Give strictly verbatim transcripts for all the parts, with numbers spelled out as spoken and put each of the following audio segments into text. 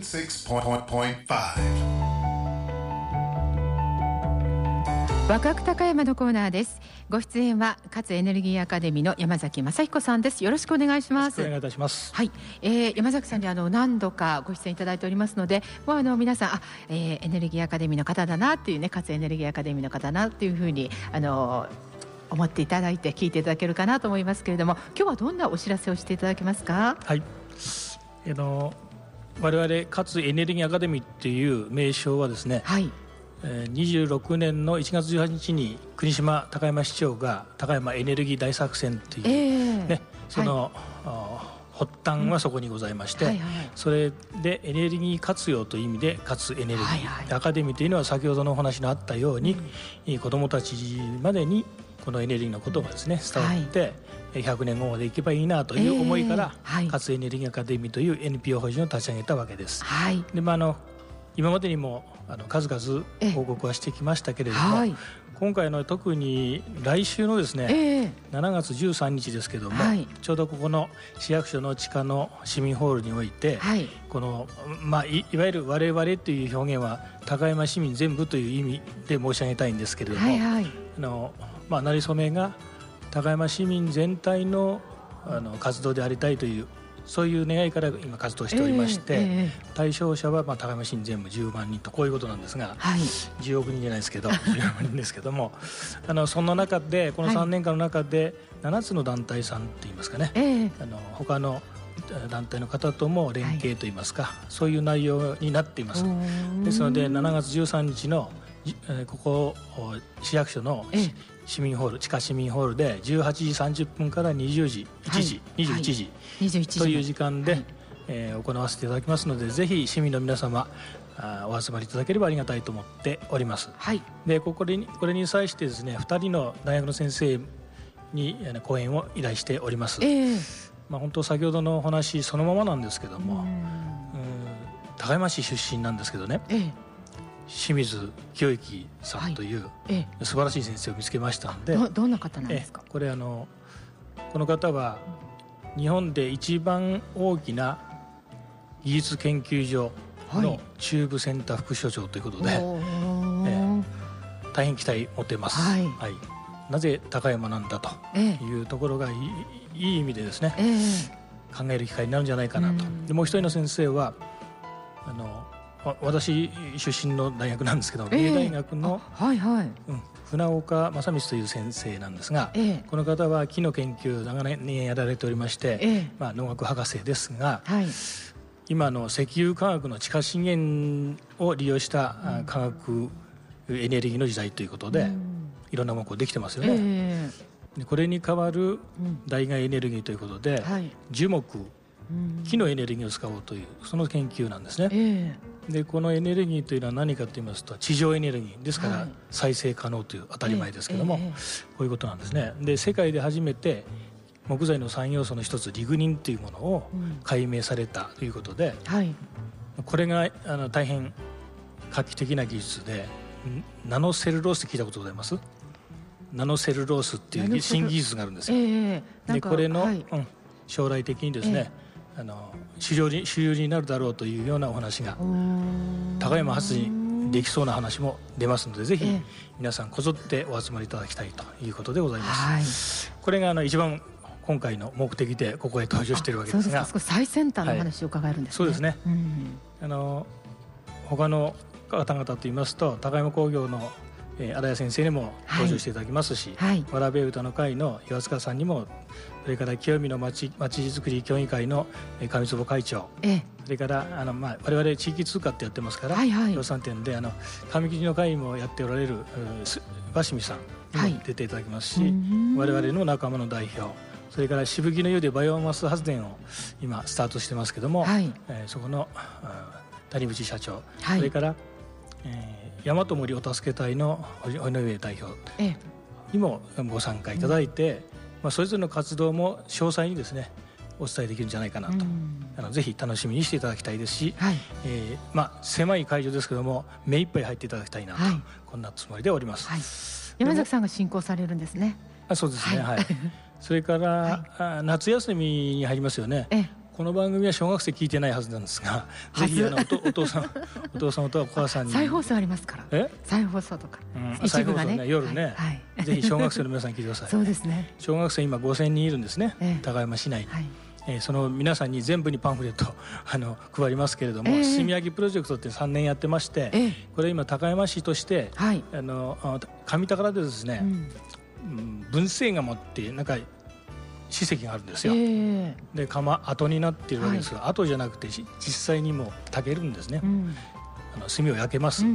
シックスポイントファイブ。 ワクワク高山のコーナーです。ご出演は勝エネルギーアカデミーの山崎正彦さんです。よろしくお願いします。 よろしくお願いいたします。 はい、えー、山崎さんにあの何度かご出演いただいておりますので、もうあの皆さんあ、えー、エネルギーアカデミーの方だなっていうね、勝エネルギーアカデミーの方だなっていうふうにあの思っていただいて聞いていただけるかなと思いますけれども、今日はどんなお知らせをしていただけますか？ はい、あの我々勝エネルギーアカデミーっていう名称はですね、はい、にじゅうろくねんのいちがつじゅうはちにちに国島高山市長が高山エネルギー大作戦という、えーね、その、はい、発端はそこにございまして、うんはいはい、それでエネルギー活用という意味で勝エネルギー、はいはい、アカデミーというのは先ほどのお話のあったように、うん、子どもたちまでにこのエネルギーのことがですね伝わって、はい、ひゃくねんごまでいけばいいなという思いから、えーはい、勝エネルギーアカデミーという エヌピーオー 法人を立ち上げたわけです、はい。でまあ、あの今までにもあの数々報告はしてきましたけれども、はい、今回の特に来週のですね、えー、しちがつじゅうさんにちですけども、はい、ちょうどここの市役所の地下の市民ホールにおいて、はい、この、まあ、い, いわゆる我々という表現は高山市民全部という意味で申し上げたいんですけれども、はいはい、あのまあ、なりそめが高山市民全体 の, あの活動でありたいというそういう願いから今活動しておりまして、えーえー、対象者はまあ高山市民全部じゅうまんにんとこういうことなんですが、はい、じゅうおくにんじゃないですけどじゅうまんにんですけどもあのそんな中でこのさんねんかんの中でななつの団体さんといいますかね、えー、あの他の団体の方とも連携といいますか、はい、そういう内容になっています。ですのでしちがつじゅうさんにちのここ市役所の市民ホール、地下市民ホールでじゅうはちじさんじゅっぷんからにじゅうじ、いちじ、はい、にじゅういちじ、はい、という時間で、はい、えー、行わせていただきますので、ぜひ市民の皆様あお集まりいただければありがたいと思っております、はい。でここでこれに際してですねふたりの大学の先生に講演を依頼しております、えーまあ、本当先ほどのお話そのままなんですけども、うんうん高山市出身なんですけどね、えー清水清之さんという、はいええ、素晴らしい先生を見つけましたので、 ど, どんな方なんですか？ これあのこの方は日本で一番大きな技術研究所の中部センター副所長ということで、はい、え大変期待持っています、はいはい。なぜ高山なんだというところがい い, いい意味でですね、ええ、考える機会になるんじゃないかなと。でもう一人の先生はあの私出身の大学なんですけど、えー、芸大学の、はいはいうん、船岡正光という先生なんですが、えー、この方は木の研究長年やられておりまして、えーまあ、農学博士ですが、はい、今の石油化学の地下資源を利用した化学エネルギーの時代ということで、うん、いろんなものができてますよね、えー、でこれに代わる代替エネルギーということで、うんはい、樹木木のエネルギーを使おうというその研究なんですね、えー、でこのエネルギーというのは何かと言いますと地上エネルギーですから再生可能という当たり前ですけども、はいえーえー、こういうことなんですね。で世界で初めて木材のさん要素の一つリグニンというものを解明されたということで、うんはい、これがあの大変画期的な技術でナノセルロースって聞いたことございます？ナノセルロースっていう新技術があるんですよ、えー、でこれの、はいうん、将来的にですね、えーあの主流に、主流になるだろうというようなお話が高山発にできそうな話も出ますので、ぜひ皆さんこぞってお集まりいただきたいということでございます、はい、これがあの一番今回の目的でここへ登場しているわけですが、 そうですか、最先端の話を伺えるんですね、 はい、そうですね、うん、あの他の方々といいますと高山工業のえー、荒谷先生にも登場していただきますし、はい、わらべ歌の会の岩塚さんにも、それから清見のまちづくり協議会の上坪会長、ええ、それからあの、まあ、我々地域通貨ってやってますから、はいはい、予算点であの上吉の会もやっておられる鷲見さんにも出ていただきますし、はい、我々の仲間の代表、それから渋木の湯でバイオマス発電を今スタートしてますけども、はい、えー、そこの谷口社長、はい、それから、えー大和森お助け隊の堀上代表にもご参加いただいて、うん、まあ、それぞれの活動も詳細にですねお伝えできるんじゃないかなと、うん、あのぜひ楽しみにしていただきたいですし、はい、えーまあ、狭い会場ですけども目いっぱい入っていただきたいなと、はい、こんなつもりでおります、はい、 山崎さんが進行されるんですね。 あ、そうですね、はいはい、それから、はい、夏休みに入りますよね。 この番組は小学生聞いてないはずなんですが、ぜひあの お, お父さんお父様とお母さんに再放送ありますから。え再放送とか、 うん、一部が ね, ね夜ね、はいはい、ぜひ小学生の皆さん聞いてください。 そうですね。 小学生今ごせんにんいるんですね、えー、高山市内に、はいえー、その皆さんに全部にパンフレットあの配りますけれども、えー、住み分けプロジェクトってさんねんやってまして、えー、これ今高山市として、はい、あの上宝でですね、うん、文政が持ってなんか史跡があるんですよ、えー、で窯跡になっているわけですが、はい、跡じゃなくて実際にも炊けるんですね、うん、あの炭を焼けます、うんうん、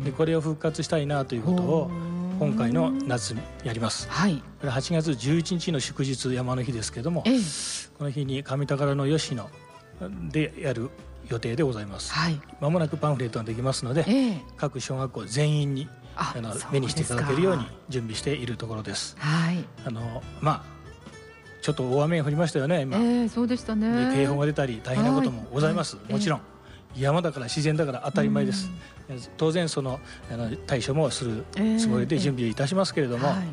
でこれを復活したいなということを今回の夏やります、はい、これはちがつじゅういちにちの祝日山の日ですけれども、えー、この日に上宝の吉野でやる予定でございます、はい、間もなくパンフレットができますので、えー、各小学校全員にあの目にしていただけるように準備しているところです、はい、あのまあちょっと大雨が降りましたよね今、えー、そうでしたね。で警報が出たり大変なこともございます、はい、もちろん、えー、山だから自然だから当たり前です、うん、当然そのあの対処もするつもりで準備いたしますけれども、えーはい、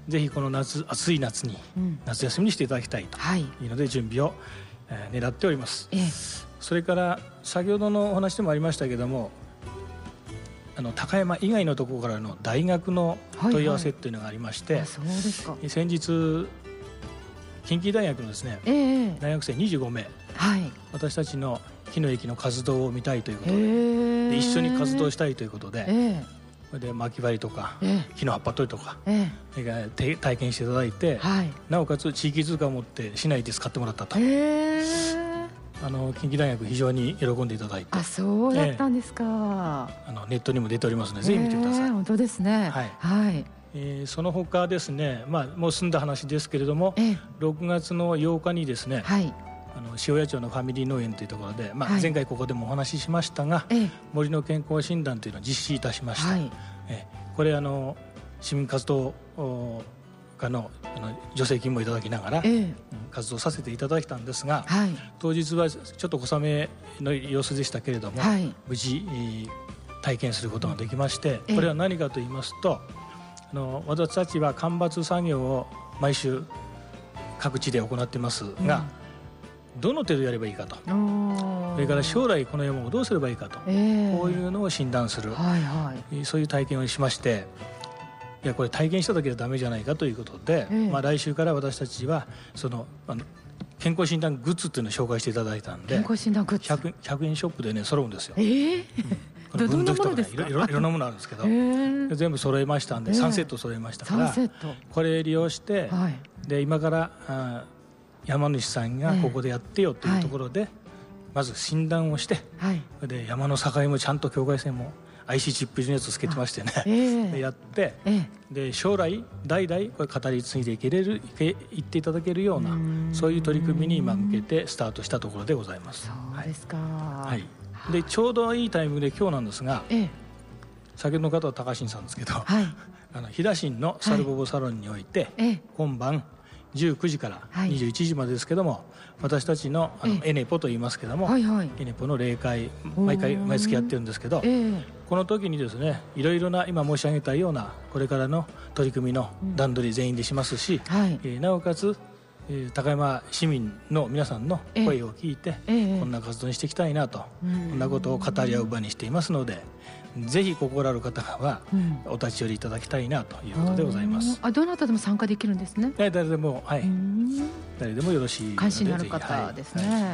ぜひこの夏暑い夏に、うん、夏休みにしていただきたいというので準備を、えー、狙っております、えー、それから先ほどのお話でもありましたけれども、あの高山以外のところからの大学の問い合わせというのがありまして、はいはい、そうですか。先日近畿大学のですね、えー、大学生にじゅうごめい、はい、私たちの木の駅の活動を見たいということで、えー、で一緒に活動したいということで、えー、それで巻き針とか、えー、木の葉っぱ取りとか、えー、体験していただいて、はい、なおかつ地域通貨を持って市内で使ってもらったと、えー、あの近畿大学非常に喜んでいただいて。あ、そうだったんですか、えー、あのネットにも出ておりますので、ぜひ見てください、えー、本当ですね、はい、はい。えー、その他ですね、まあ、もう済んだ話ですけれども、ええ、ろくがつのようかにですね、はい、あの塩谷町のファミリー農園というところで、まあ、前回ここでもお話ししましたが、はい、森の健康診断というのを実施いたしました、はい、えー、これあの市民活動家 の, あの助成金もいただきながら、ええ、活動させていただいたんですが、はい、当日はちょっと小雨の様子でしたけれども、はい、無事、えー、体験することができまして、これは何かと言いますと、あの私たちは間伐作業を毎週各地で行っていますが、うん、どの程度やればいいかと、それから将来この山をどうすればいいかと、えー、こういうのを診断する、はいはい、そういう体験をしまして、いやこれ体験しただけではダメじゃないかということで、えーまあ、来週から私たちはそのあの健康診断グッズっていうのを紹介していただいたんで、健康診断グッズ 100, ひゃくえんショップでね揃うんですよ、えーうん、どんなものですか？いろいろなものあるんですけど、えー、全部揃えましたんで、えー、さんセット揃えましたから、これ利用して、はい、で今からあ山主さんがここでやってよというところで、えーはい、まず診断をして、はい、で山の境もちゃんと境界線も アイシー チップのやつをつけてましてね、えー、でやって、えー、で将来代々これ語り継いでいけれるいっていただけるような、そういう取り組みに今向けてスタートしたところでございます。そうですか、はいはい、でちょうどいいタイミングで今日なんですが、えー、先ほどの方は高新さんですけど、はい、あの飛騨新のサルボボサロンにおいて、はい、今晩じゅうくじからにじゅういちじまでですけども、はい、私たち の, あのエネポと言いますけども、はいはい、エネポの例会毎回毎月やってるんですけど、えー、この時にですね、いろいろな今申し上げたようなこれからの取り組みの段取り全員でしますし、うんはい、えー、なおかつ、えー、高山市民の皆さんの声を聞いて、えーえー、こんな活動にしていきたいなと、こんなことを語り合う場にしていますので、ぜひ心ある方はお立ち寄りいただきたいなということでございます、うん、あどなたでも参加できるんですね。誰でも、はい、誰でもよろしいので、関心のある方ですね、はいはい、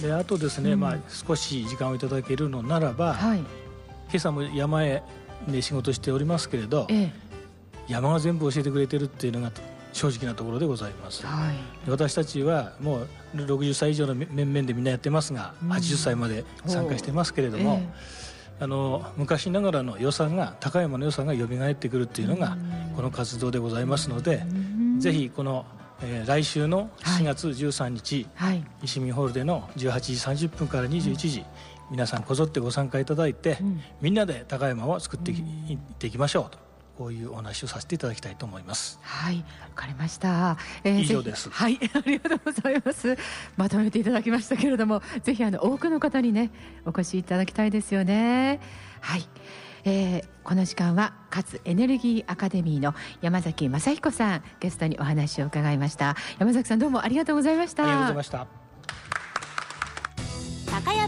であとですね、うん、まあ、少し時間をいただけるのならば、はい、今朝も山へで仕事しておりますけれど、ええ、山が全部教えてくれてるっていうのが正直なところでございます、はい、私たちはもうろくじゅっさい以上の面々でみんなやってますが、うん、はちじゅっさいまで参加してますけれども、あの昔ながらの良さが、高山の良さが蘇ってくるっていうのがこの活動でございますので、ぜひこの、えー、来週のしがつじゅうさんにち、はい、市民ホールでのじゅうはちじさんじゅっぷんからにじゅういちじ、うん、皆さんこぞってご参加いただいて、うん、みんなで高山を作っていっていきましょうと、こういうお話をさせていただきたいと思います。はい、わかりました、えー、以上です。はい、ありがとうございます。まとめていただきましたけれども、ぜひあの多くの方にねお越しいただきたいですよね。はい、えー、この時間は勝エネルギーアカデミーの山崎正彦さんゲストにお話を伺いました。山崎さんどうもありがとうございました。ありがとうございました。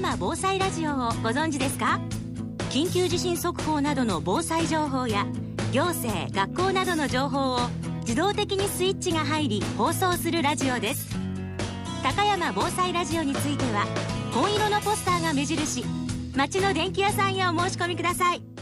山防災ラジオをご存知ですか？緊急地震速報などの防災情報や行政・学校などの情報を自動的にスイッチが入り放送するラジオです。高山防災ラジオについては紺色のポスターが目印、町の電気屋さんへお申し込みください。